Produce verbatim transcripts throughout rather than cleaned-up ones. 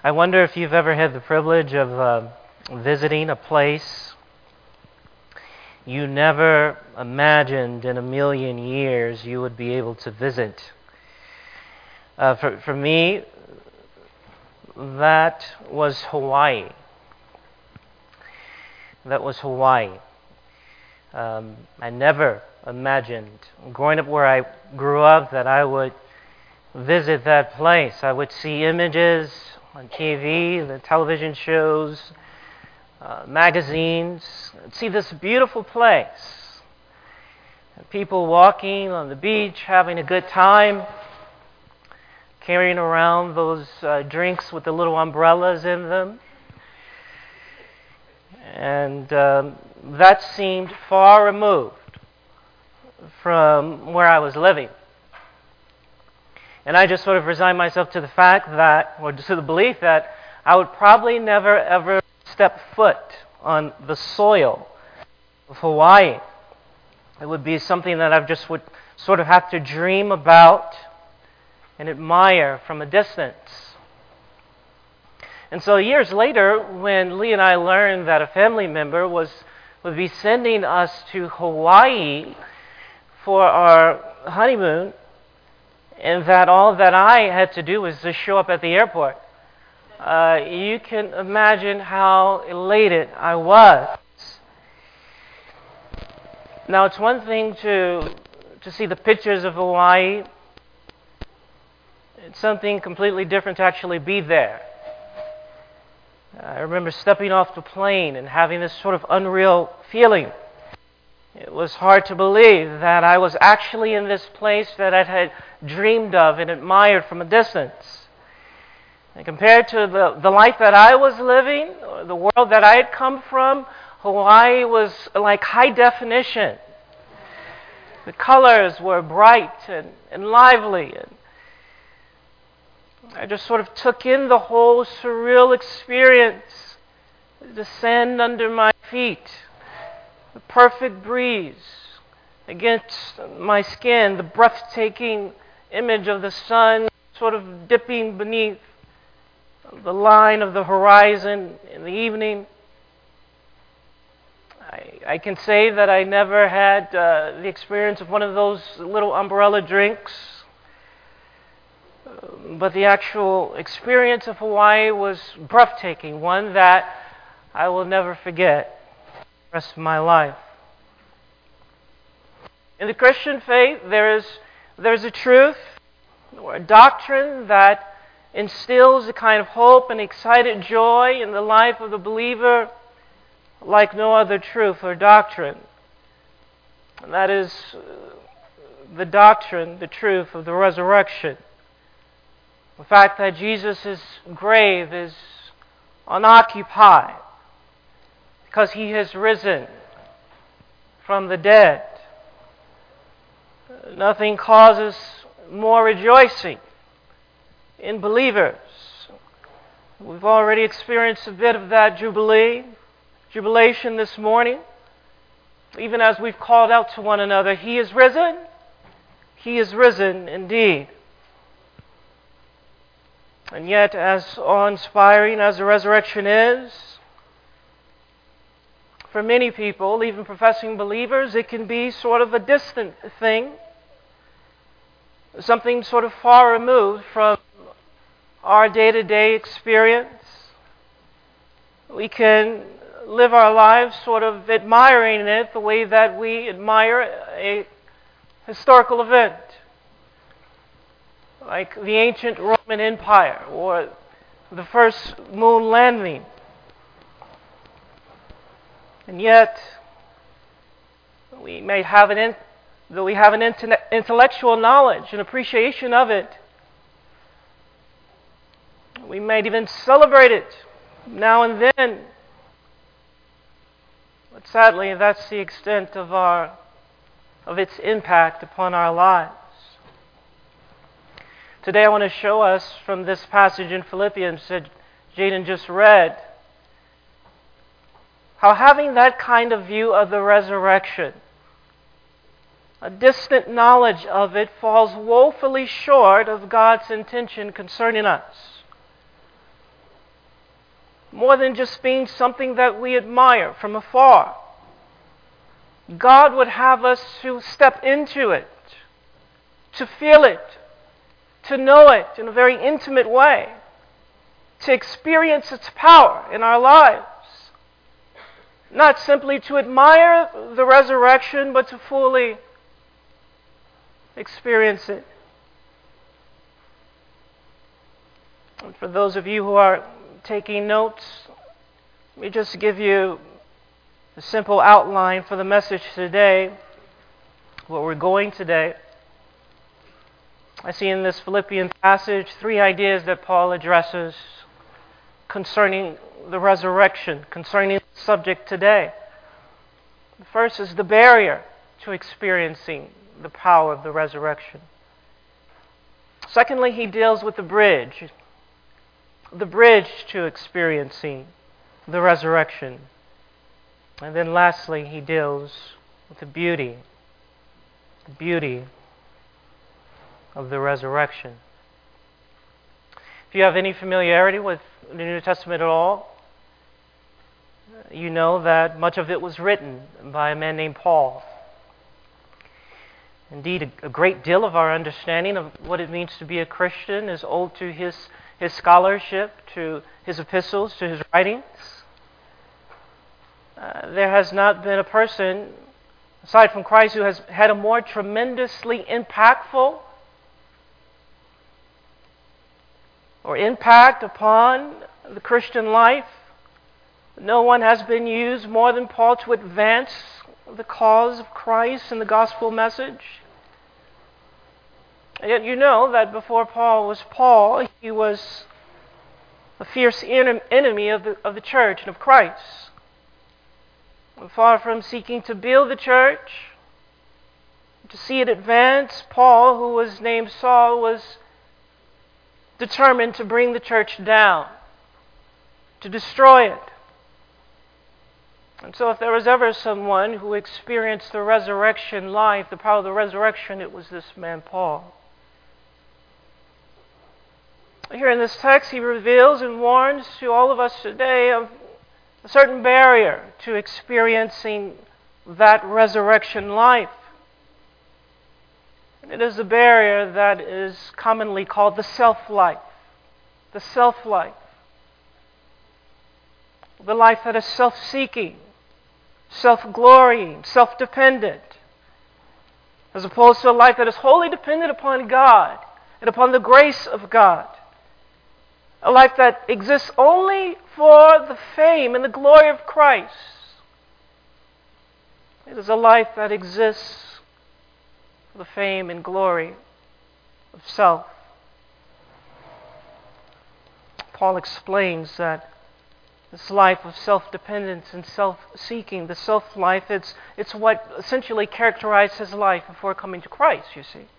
I wonder if you've ever had the privilege of uh, visiting a place you never imagined in a million years you would be able to visit. Uh, for, for me, that was Hawaii. That was Hawaii. Um, I never imagined, growing up where I grew up, that I would visit that place. I would see images on T V, the television shows, uh, magazines. I'd see this beautiful place. People walking on the beach, having a good time, carrying around those uh, drinks with the little umbrellas in them. And um, that seemed far removed from where I was living. And I just sort of resigned myself to the fact that, or to the belief that, I would probably never ever step foot on the soil of Hawaii. It would be something that I just would sort of have to dream about and admire from a distance. And so years later, when Lee and I learned that a family member was would be sending us to Hawaii for our honeymoon, and that all that I had to do was just show up at the airport, uh, you can imagine how elated I was. Now, it's one thing to to see the pictures of Hawaii. It's something completely different to actually be there. I remember stepping off the plane and having this sort of unreal feeling. It was hard to believe that I was actually in this place that I had dreamed of and admired from a distance. And compared to the, the life that I was living, or the world that I had come from, Hawaii was like high definition. The colors were bright and, and lively. And I just sort of took in the whole surreal experience. The sand under my feet, the perfect breeze against my skin, the breathtaking image of the sun sort of dipping beneath the line of the horizon in the evening. I, I can say that I never had uh, the experience of one of those little umbrella drinks. But the actual experience of Hawaii was breathtaking, one that I will never forget the rest of my life. In the Christian faith, there is there's a truth or a doctrine that instills a kind of hope and excited joy in the life of the believer like no other truth or doctrine. And that is the doctrine, the truth of the resurrection. The fact that Jesus' grave is unoccupied because He has risen from the dead. Nothing causes more rejoicing in believers. We've already experienced a bit of that jubilee, jubilation this morning, even as we've called out to one another, He is risen. He is risen indeed. And yet, as awe-inspiring as the resurrection is, for many people, even professing believers, it can be sort of a distant thing, something sort of far removed from our day-to-day experience. We can live our lives sort of admiring it the way that we admire a historical event, like the ancient Roman Empire or the first moon landing. And yet, we may have an in, though we have an intellectual knowledge and appreciation of it, we might even celebrate it now and then. But sadly, that's the extent of our of its impact upon our lives. Today I want to show us from this passage in Philippians that Jaden just read how having that kind of view of the resurrection, a distant knowledge of it, falls woefully short of God's intention concerning us. more than just being something that we admire from afar. God would have us to step into it, to feel it, to know it in a very intimate way, to experience its power in our lives. Not simply to admire the resurrection, but to fully experience it. And for those of you who are taking notes, let me just give you a simple outline for the message today, what we're going today. I see in this Philippian passage three ideas that Paul addresses concerning the resurrection, concerning the subject today. The first is the barrier to experiencing the power of the resurrection. Secondly, he deals with the bridge, the bridge to experiencing the resurrection. And then lastly, he deals with the beauty, the beauty of the resurrection. If you have any familiarity with the New Testament at all, you know that much of it was written by a man named Paul. Indeed, a great deal of our understanding of what it means to be a Christian is owed to his, his scholarship, to his epistles, to his writings. Uh, there has not been a person, aside from Christ, who has had a more tremendously impactful or impact upon the Christian life. No one has been used more than Paul to advance the cause of Christ and the gospel message. And yet you know that before Paul was Paul, he was a fierce enemy of the, of the church and of Christ. Far from seeking to build the church, to see it advance, Paul, who was named Saul, was determined to bring the church down, to destroy it. And so if there was ever someone who experienced the resurrection life, the power of the resurrection, it was this man Paul. Here in this text, he reveals and warns to all of us today of a certain barrier to experiencing that resurrection life. It is a barrier that is commonly called the self-life. The self-life. The life that is self-seeking, self-glorying, self-dependent, as opposed to a life that is wholly dependent upon God and upon the grace of God. A life that exists only for the fame and the glory of Christ. It is a life that exists for the fame and glory of self. Paul explains that this life of self-dependence and self-seeking, the self-life, it's, it's what essentially characterized his life before coming to Christ, you see.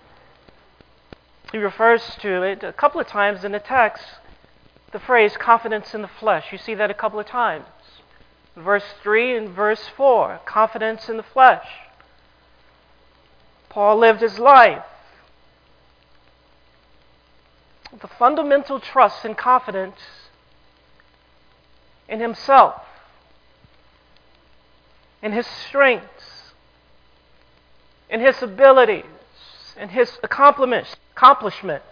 He refers to it a couple of times in the text, the phrase confidence in the flesh. You see that a couple of times. Verse three and verse four, confidence in the flesh. Paul lived his life with a fundamental trust and confidence in himself, in his strengths, in his abilities, in his accomplishments. accomplishments.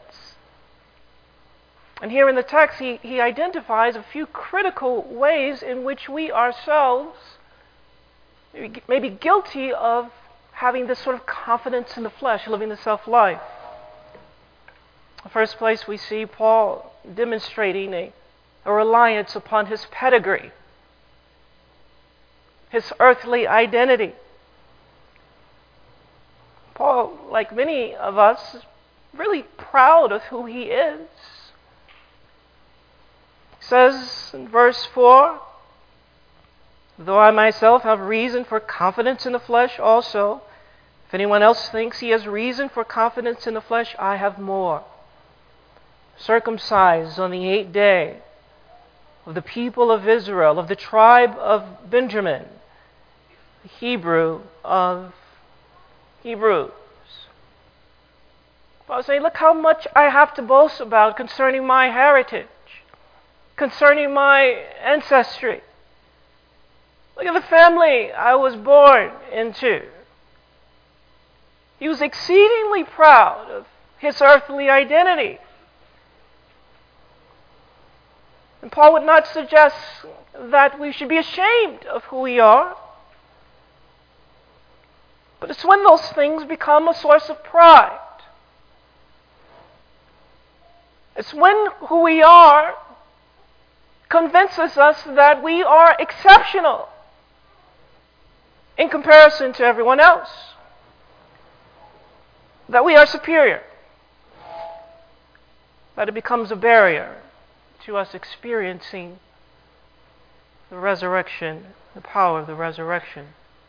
And here in the text, he, he identifies a few critical ways in which we ourselves may be guilty of having this sort of confidence in the flesh, living the self-life. In the first place, we see Paul demonstrating a, a reliance upon his pedigree, his earthly identity. Paul, like many of us, is really proud of who he is. He says in verse four, though I myself have reason for confidence in the flesh also, if anyone else thinks he has reason for confidence in the flesh, I have more. Circumcised on the eighth day, of the people of Israel, of the tribe of Benjamin, the Hebrew of Hebrews. Paul is saying, look how much I have to boast about concerning my heritage, concerning my ancestry. Look at the family I was born into. He was exceedingly proud of his earthly identity. And Paul would not suggest that we should be ashamed of who we are. But it's when those things become a source of pride. It's when who we are convinces us that we are exceptional in comparison to everyone else, that we are superior, that it becomes a barrier to us experiencing the resurrection, the power of the resurrection.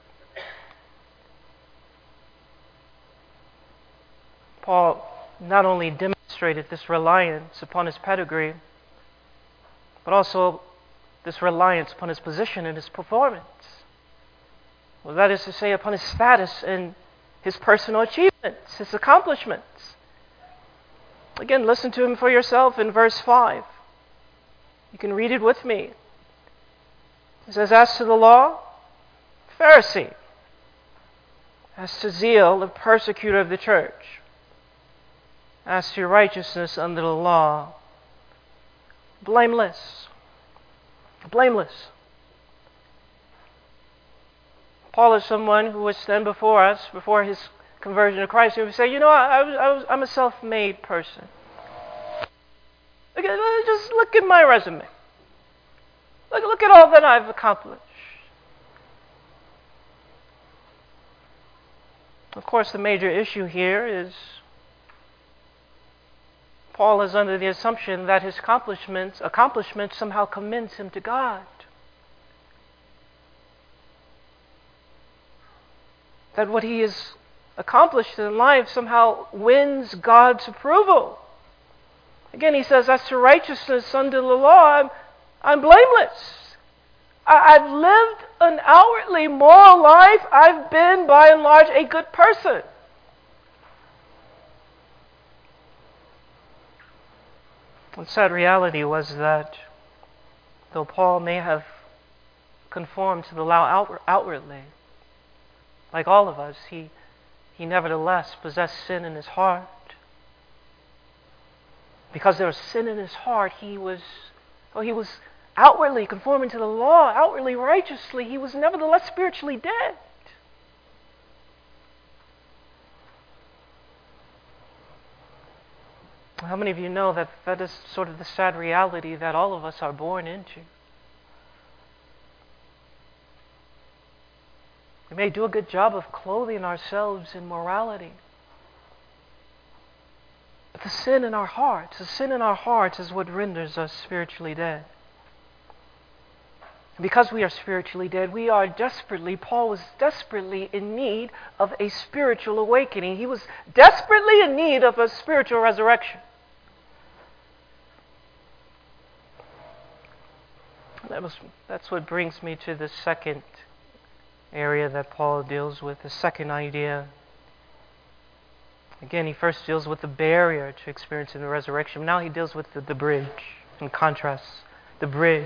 Paul not only demonstrated this reliance upon his pedigree, but also this reliance upon his position and his performance. Well, that is to say, upon his status and his personal achievements, his accomplishments. Again, listen to him for yourself in verse five. You can read it with me. It says, as to the law, Pharisee. As to zeal, the persecutor of the church. As to righteousness under the law, blameless. Blameless. Paul is someone who would stand before us, before his conversion to Christ, and would say, you know, I, I was, I was, I'm a self-made person. Look at, just look at my resume. Look, look at all that I've accomplished. Of course, the major issue here is Paul is under the assumption that his accomplishments, accomplishments somehow commends him to God. That what he has accomplished in life somehow wins God's approval. Again, he says, as to righteousness under the law, I'm, I'm blameless. I, I've lived an outwardly moral life. I've been, by and large, a good person. The sad reality was that though Paul may have conformed to the law outwardly, like all of us, he, he nevertheless possessed sin in his heart. Because there was sin in his heart, he was, oh, he was outwardly conforming to the law, outwardly righteously, he was nevertheless spiritually dead. How many of you know that that is sort of the sad reality that all of us are born into? We may do a good job of clothing ourselves in morality. But the sin in our hearts, the sin in our hearts is what renders us spiritually dead. And because we are spiritually dead, we are desperately, Paul was desperately in need of a spiritual awakening. He was desperately in need of a spiritual resurrection. That was, that's what brings me to the second area that Paul deals with, the second idea. Again, he first deals with the barrier to experiencing the resurrection. Now he deals with the, the bridge, in contrast. The bridge.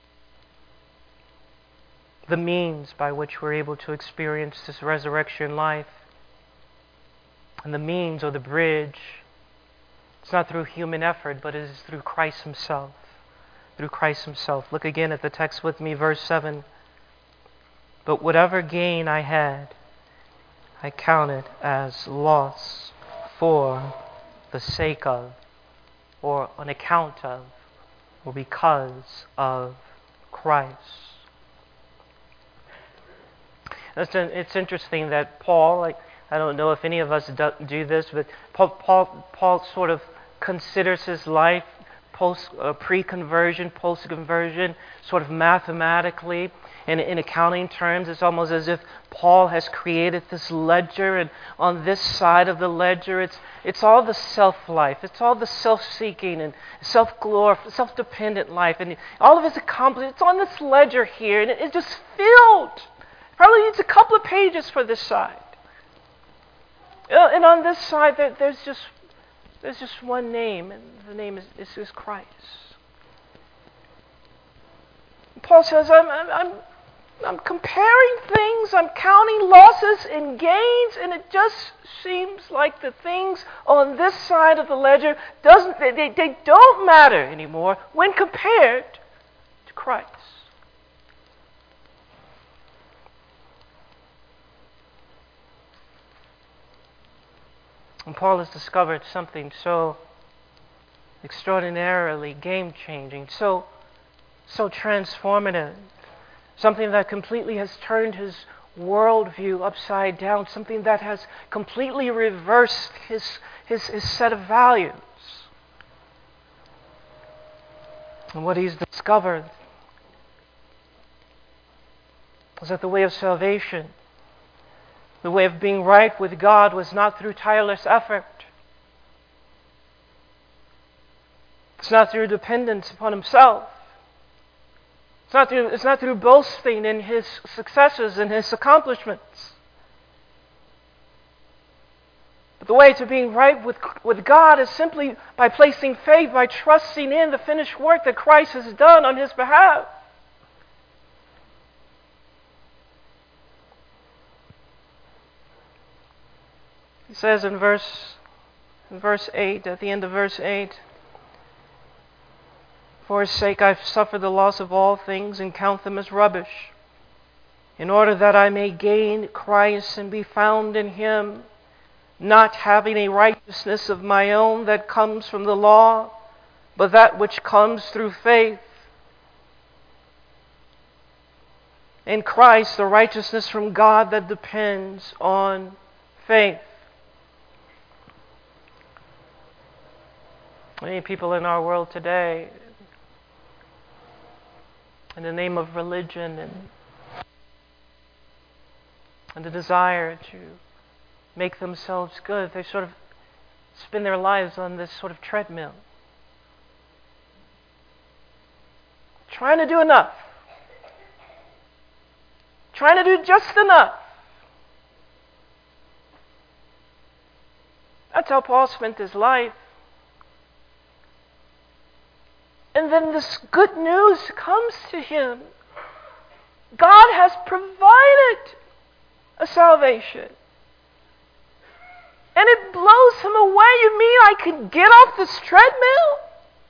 The means by which we're able to experience this resurrection life. And the means or the bridge, it's not through human effort, but it is through Christ himself. Through Christ himself. Look again at the text with me, verse seven. But whatever gain I had, I counted as loss for the sake of, or on account of, or because of Christ. It's interesting that Paul, like, I don't know if any of us do this, but Paul, Paul, Paul sort of considers his life post, uh, pre-conversion, post-conversion, sort of mathematically. And in accounting terms, it's almost as if Paul has created this ledger, and on this side of the ledger, it's it's all the self-life, it's all the self-seeking and self-glor, self-dependent life, and all of his accomplishments. It's on this ledger here, and it, it's just filled. Probably needs a couple of pages for this side. Uh, and on this side, there, there's just there's just one name, and the name is, is, is Christ. Paul says, I'm, I'm, I'm, I'm comparing things, I'm counting losses and gains, and it just seems like the things on this side of the ledger doesn't they, they, they don't matter anymore when compared to Christ. And Paul has discovered something so extraordinarily game-changing, so, so transformative, something that completely has turned his worldview upside down, something that has completely reversed his, his, his set of values. And what he's discovered is that the way of salvation, the way of being right with God, was not through tireless effort. It's not through dependence upon himself. It's not through, it's not through boasting in his successes and his accomplishments. But the way to being right with, with God is simply by placing faith, by trusting in the finished work that Christ has done on his behalf. He says in verse, in verse eight, at the end of verse eight, "For his sake I've suffered the loss of all things and count them as rubbish, in order that I may gain Christ and be found in him, not having a righteousness of my own that comes from the law, but that which comes through faith. In Christ, the righteousness from God that depends on faith." Many people in our world today, in the name of religion and, and the desire to make themselves good, they sort of spend their lives on this sort of treadmill, trying to do enough, trying to do just enough. That's how Paul spent his life. And then this good news comes to him. God has provided a salvation. And it blows him away. You mean I can get off this treadmill?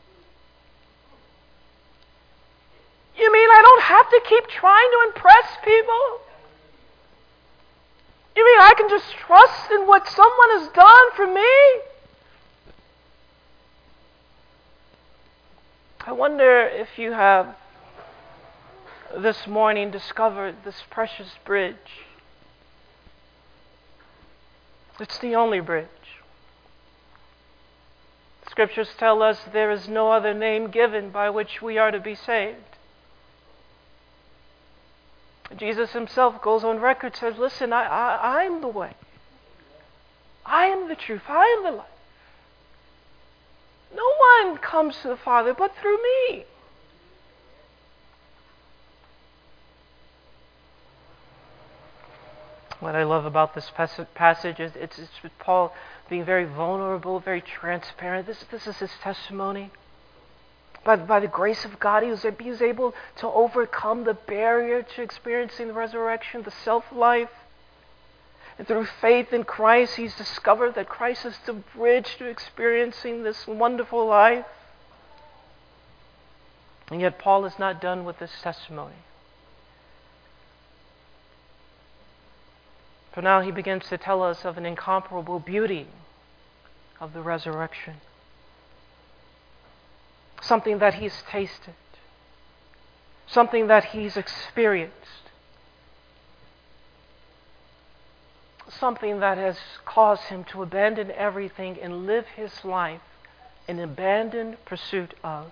You mean I don't have to keep trying to impress people? You mean I can just trust in what someone has done for me? I wonder if you have this morning discovered this precious bridge. It's the only bridge. Scriptures tell us there is no other name given by which we are to be saved. Jesus himself goes on record, says, listen, I, I, I am the way. I am the truth. I am the life. No one comes to the Father but through me. What I love about this passage is it's, it's Paul being very vulnerable, very transparent. This, this is his testimony. By, by the grace of God, he was, he was able to overcome the barrier to experiencing the resurrection, the self-life. And through faith in Christ, he's discovered that Christ is the bridge to experiencing this wonderful life. And yet Paul is not done with this testimony. For now he begins to tell us of an incomparable beauty of the resurrection. Something that he's tasted. Something that he's experienced. Something that has caused him to abandon everything and live his life in abandoned pursuit of.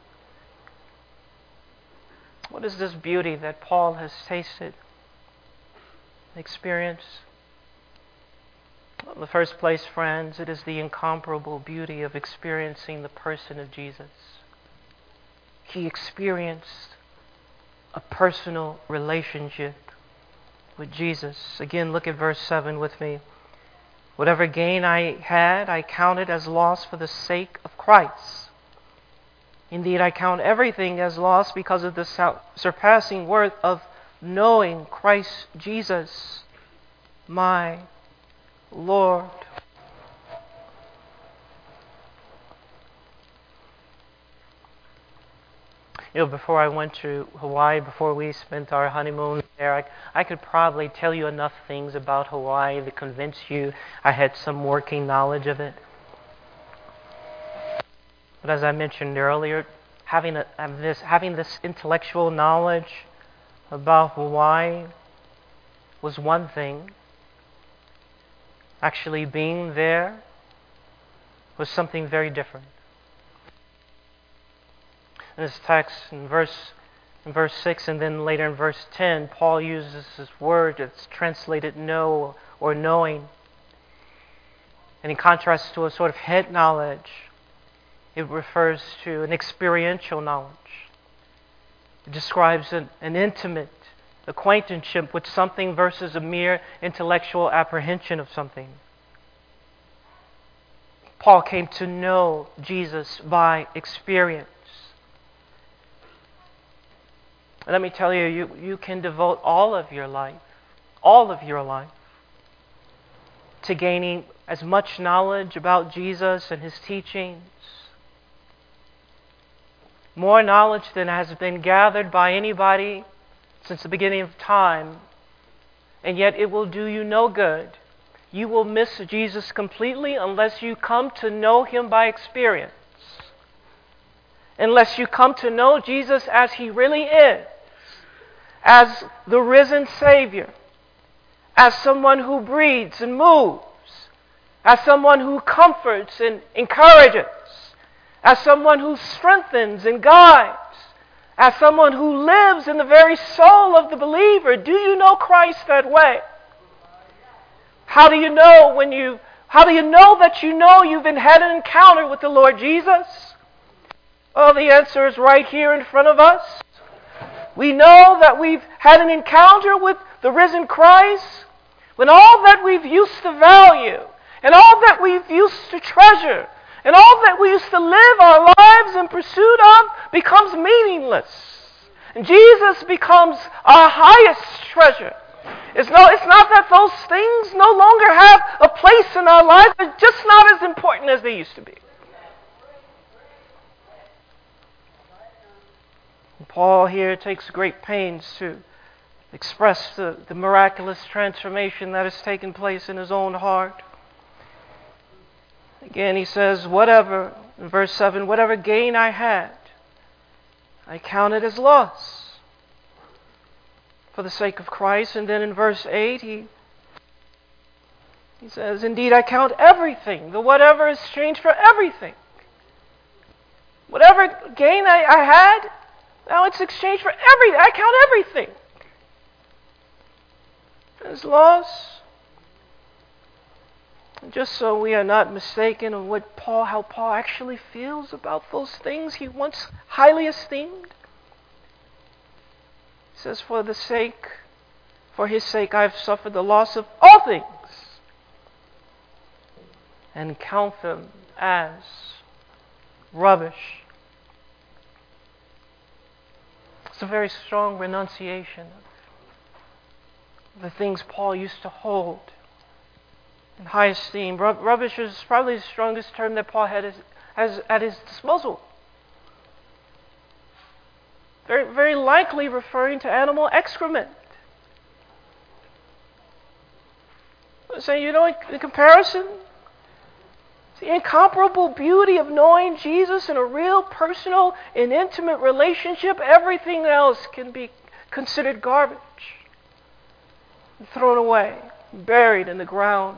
What is this beauty that Paul has tasted, experienced? Well, in the first place, friends, it is the incomparable beauty of experiencing the person of Jesus. He experienced a personal relationship with Jesus. Again, look at verse seven with me. "Whatever gain I had, I counted as loss for the sake of Christ. Indeed, I count everything as loss because of the surpassing worth of knowing Christ Jesus, my Lord. You know, before I went to Hawaii, before we spent our honeymoon there, I, I could probably tell you enough things about Hawaii to convince you I had some working knowledge of it. But as I mentioned earlier, having, a, this, having this intellectual knowledge about Hawaii was one thing. Actually being there was something very different. In this text, in verse, in verse six and then later in verse ten, Paul uses this word that's translated know or knowing. And in contrast to a sort of head knowledge, it refers to an experiential knowledge. It describes an, an intimate acquaintanceship with something versus a mere intellectual apprehension of something. Paul came to know Jesus by experience. Let me tell you, you, you can devote all of your life, all of your life, to gaining as much knowledge about Jesus and His teachings. More knowledge than has been gathered by anybody since the beginning of time. And yet it will do you no good. You will miss Jesus completely unless you come to know Him by experience. Unless you come to know Jesus as He really is. As the risen Savior, as someone who breathes and moves, as someone who comforts and encourages, as someone who strengthens and guides, as someone who lives in the very soul of the believer. Do you know Christ that way? How do you know when you, how do you know that you know you've been had an encounter with the Lord Jesus? Well, the answer is right here in front of us. We know that we've had an encounter with the risen Christ when all that we've used to value and all that we've used to treasure and all that we used to live our lives in pursuit of becomes meaningless. And Jesus becomes our highest treasure. It's, no, it's not that those things no longer have a place in our lives. They're just not as important as they used to be. Paul here takes great pains to express the, the miraculous transformation that has taken place in his own heart. Again, he says, whatever, in verse seven, whatever gain I had, I counted as loss for the sake of Christ. And then in verse eight, he, he says, indeed, I count everything. The whatever is changed for everything. Whatever gain I, I had, now it's exchanged for everything. I count everything as loss. And just so we are not mistaken of what Paul, how Paul actually feels about those things he once highly esteemed. He says, for the sake, for His sake, I have suffered the loss of all things and count them as rubbish. It's a very strong renunciation of the things Paul used to hold in high esteem. Rub- rubbish is probably the strongest term that Paul had his, has at his disposal. Very, very likely referring to animal excrement. So, you know, in, in comparison, the incomparable beauty of knowing Jesus in a real, personal, and intimate relationship, everything else can be considered garbage, and thrown away, buried in the ground.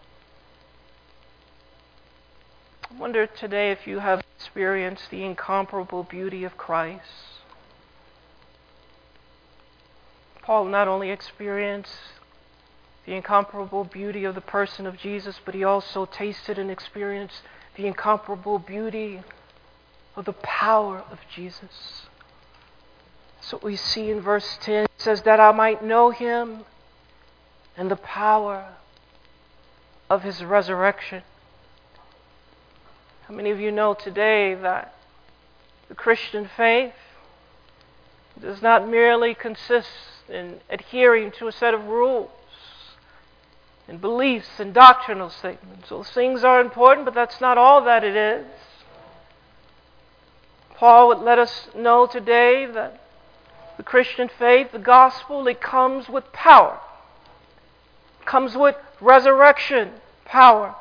I wonder today if you have experienced the incomparable beauty of Christ. Paul not only experienced the incomparable beauty of the person of Jesus, but he also tasted and experienced the incomparable beauty of the power of Jesus. That's what we see in verse ten. It says, that I might know Him and the power of His resurrection. How many of you know today that The Christian faith does not merely consist in adhering to a set of rules and beliefs and doctrinal statements. Those things are important, but that's not all that it is. Paul would let us know today that the Christian faith, the gospel, it comes with power. It comes with resurrection power.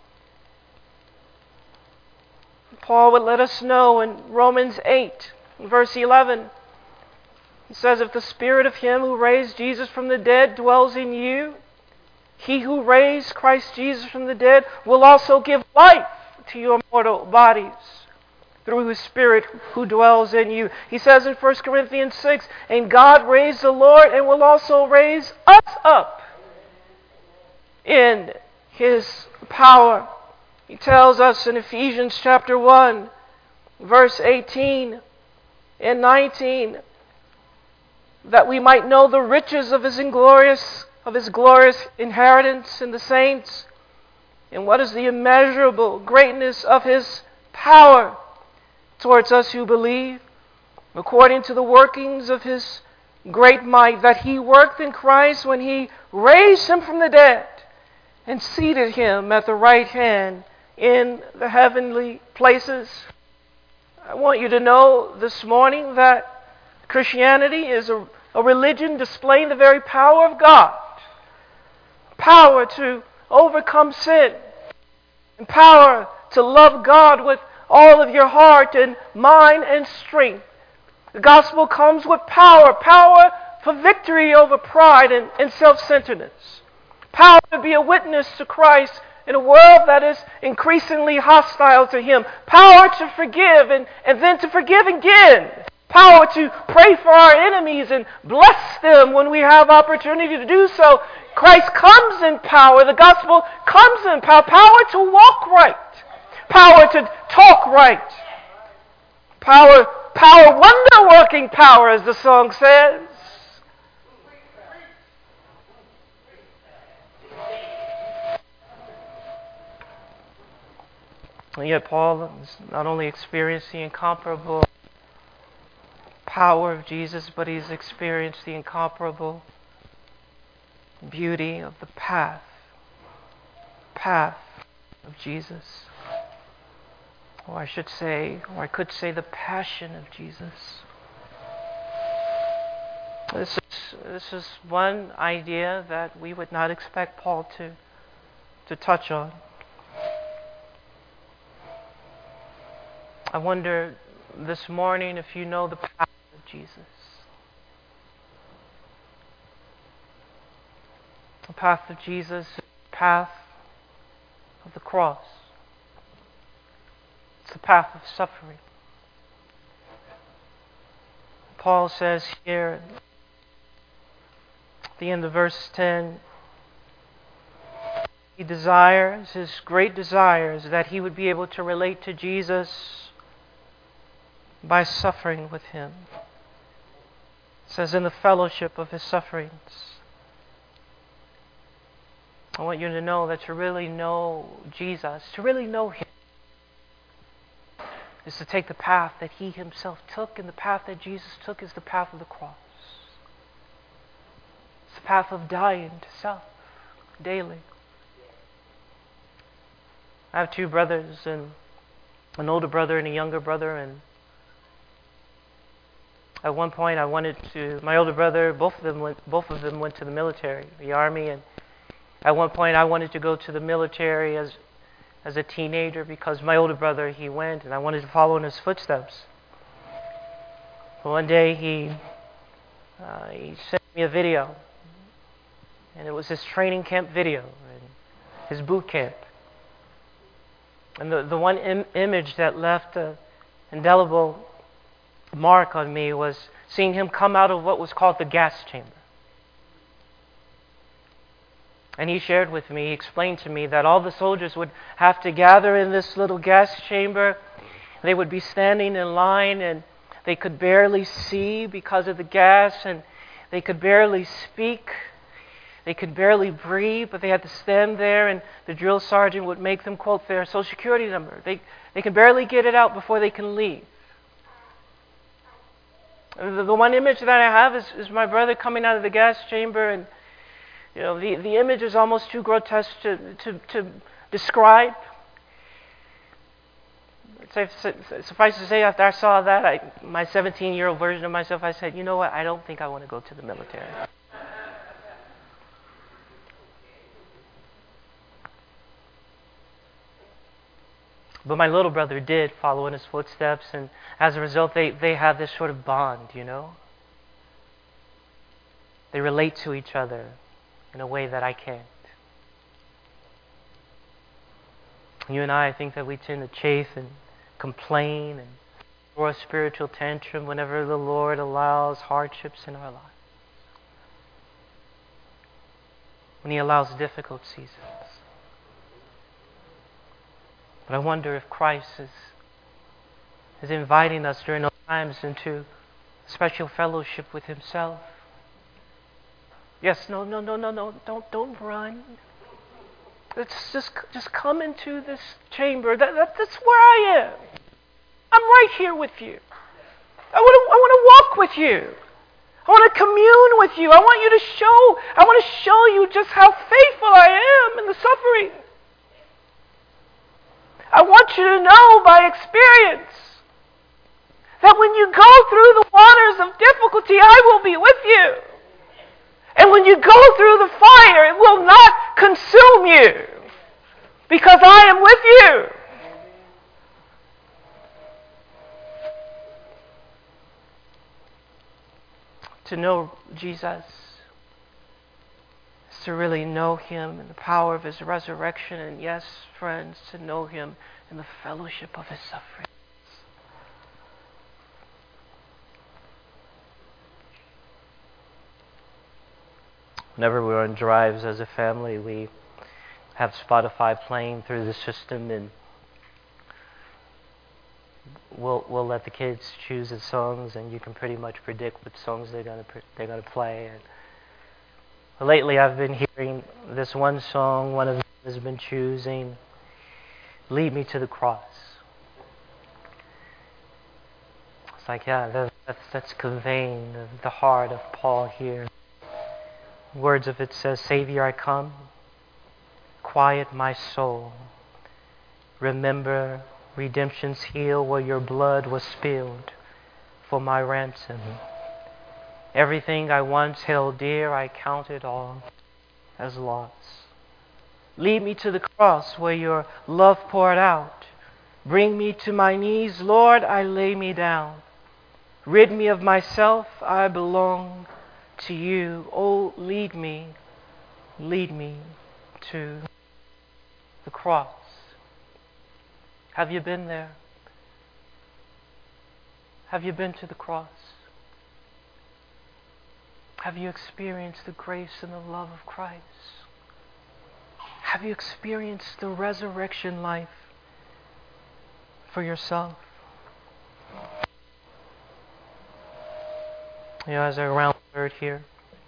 Paul would let us know in Romans eight, verse eleven, he says, if the spirit of him who raised Jesus from the dead dwells in you, he who raised Christ Jesus from the dead will also give life to your mortal bodies through his Spirit who dwells in you. He says in First Corinthians six, and God raised the Lord and will also raise us up in his power. He tells us in Ephesians chapter one, verse eighteen and nineteen, that we might know the riches of his inglorious, of his glorious inheritance in the saints, and what is the immeasurable greatness of his power towards us who believe, according to the workings of his great might that he worked in Christ when he raised him from the dead and seated him at the right hand in the heavenly places. I want you to know this morning that Christianity is a, a religion displaying the very power of God. Power to overcome sin. And power to love God with all of your heart and mind and strength. The gospel comes with power. Power for victory over pride and, and self-centeredness. Power to be a witness to Christ in a world that is increasingly hostile to him. Power to forgive and, and then to forgive again. Power to pray for our enemies and bless them when we have opportunity to do so. Christ comes in power. The gospel comes in power. Power to walk right. Power to talk right. Power, power, wonder-working power, as the song says. And yet Paul has not only experienced the incomparable power of Jesus, but he's experienced the incomparable beauty of the path, path of Jesus. Or I should say, or I could say the passion of Jesus. This is, this is one idea that we would not expect Paul to, to touch on. I wonder this morning if you know the path of Jesus. The path of Jesus is the path of the cross. It's the path of suffering. Paul says here at the end of verse ten, he desires, his great desire is that he would be able to relate to Jesus by suffering with him. It says in the fellowship of his sufferings. I want you to know that to really know Jesus, to really know him, is to take the path that he himself took, and the path that Jesus took is the path of the cross. It's the path of dying to self daily. I have two brothers, and an older brother and a younger brother, and at one point I wanted to, my older brother, both of them went, both of them went to the military, the army, and at one point I wanted to go to the military as as a teenager because my older brother, he went, and I wanted to follow in his footsteps. But one day he uh, he sent me a video, and it was his training camp video, and his boot camp. And the, the one im- image that left an indelible mark on me was seeing him come out of what was called the gas chamber. And he shared with me, he explained to me that all the soldiers would have to gather in this little gas chamber. They would be standing in line, and they could barely see because of the gas, and they could barely speak. They could barely breathe, but they had to stand there, and the drill sergeant would make them quote their social security number. They, they can barely get it out before they can leave. The, the one image that I have is, is my brother coming out of the gas chamber, and you know the, the image is almost too grotesque to, to, to describe. Suffice to say, after I saw that, I, my seventeen-year-old version of myself, I said, you know what, I don't think I want to go to the military. But my little brother did follow in his footsteps, and as a result, they, they have this sort of bond, you know? They relate to each other in a way that I can't. You and I, I think that we tend to chafe and complain and throw a spiritual tantrum whenever the Lord allows hardships in our lives. When He allows difficult seasons. But I wonder if Christ is, is inviting us during those times into special fellowship with Himself. Yes, no, no, no, no, no, don't, don't run. Let's just, just come into this chamber. That, that, that's where I am. I'm right here with you. I want to, I want to walk with you. I want to commune with you. I want you to show, I want to show you just how faithful I am in the suffering. I want you to know by experience that when you go through the waters of difficulty, I will be with you. And when you go through the fire, it will not consume you because I am with you. To know Jesus is to really know Him in the power of His resurrection, and yes, friends, to know Him in the fellowship of His suffering. Whenever we're on drives as a family, we have Spotify playing through the system, and we'll we'll let the kids choose the songs, and you can pretty much predict what songs they're gonna they're gonna play. And lately, I've been hearing this one song. One of them has been choosing, "Lead Me to the Cross." It's like, yeah, that, that's that's conveying the, the heart of Paul here. Words of it says, "Savior, I come, quiet my soul. Remember redemption's heel where your blood was spilled for my ransom. Everything I once held dear, I count it all as loss. Lead me to the cross where your love poured out. Bring me to my knees, Lord, I lay me down. Rid me of myself, I belong to you. Oh, lead me, lead me to the cross." Have you been there? Have you been to the cross? Have you experienced the grace and the love of Christ? Have you experienced the resurrection life for yourself? You know, as I round third here,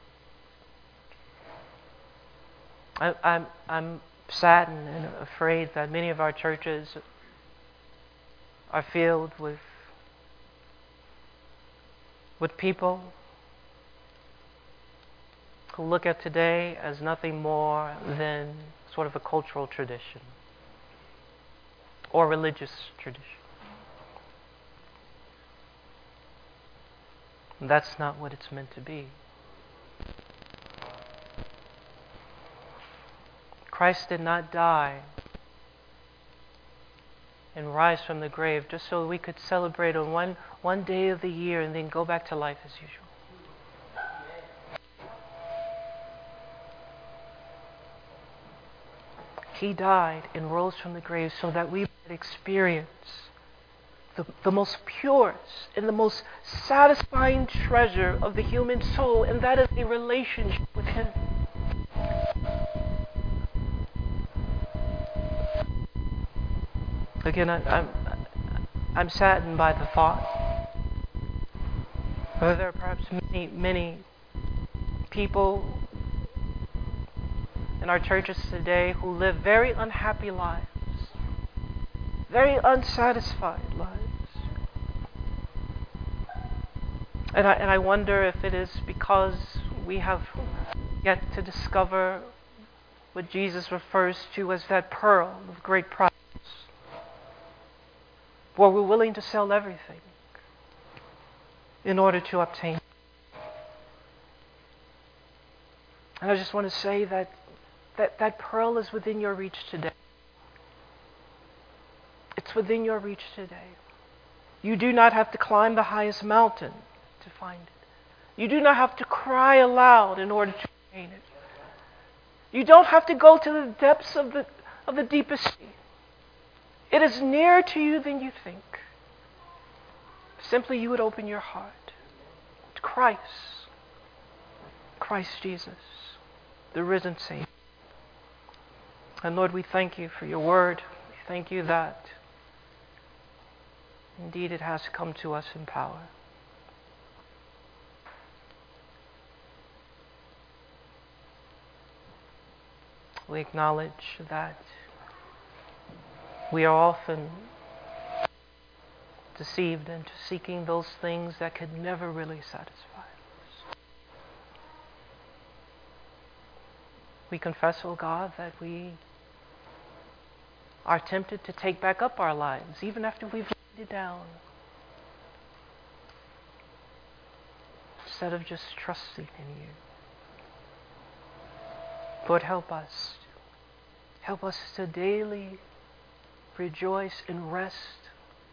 I, I'm I'm saddened and afraid that many of our churches are filled with with people who look at today as nothing more than sort of a cultural tradition or religious tradition. And that's not what it's meant to be. Christ did not die and rise from the grave just so we could celebrate on one, one day of the year and then go back to life as usual. He died and rose from the grave so that we might experience the, the most purest and the most satisfying treasure of the human soul, and that is a relationship with Him. Again, I, I'm, I'm saddened by the thought that there are perhaps many, many people in our churches today who live very unhappy lives, very unsatisfied lives. And I, and I wonder if it is because we have yet to discover what Jesus refers to as that pearl of great price, where we're willing to sell everything in order to obtain. And I just want to say that that, that pearl is within your reach today. It's within your reach today. You do not have to climb the highest mountain to find it. You do not have to cry aloud in order to obtain it. You don't have to go to the depths of the of the deepest sea. It is nearer to you than you think. Simply you would open your heart to Christ. Christ Jesus, the risen Savior. And Lord, we thank you for your word. We thank you that indeed it has come to us in power. We acknowledge that we are often deceived into seeking those things that could never really satisfy us. We confess, O God, that we are tempted to take back up our lives, even after we've laid it down, instead of just trusting in you. Lord, help us. Help us to daily rejoice and rest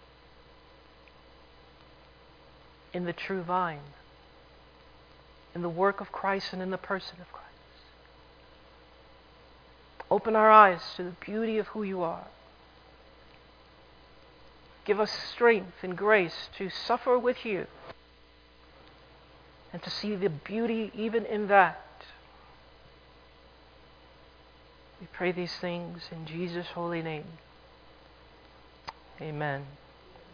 in the true vine, in the work of Christ and in the person of Christ. Open our eyes to the beauty of who you are. Give us strength and grace to suffer with you and to see the beauty even in that. We pray these things in Jesus' holy name. Amen.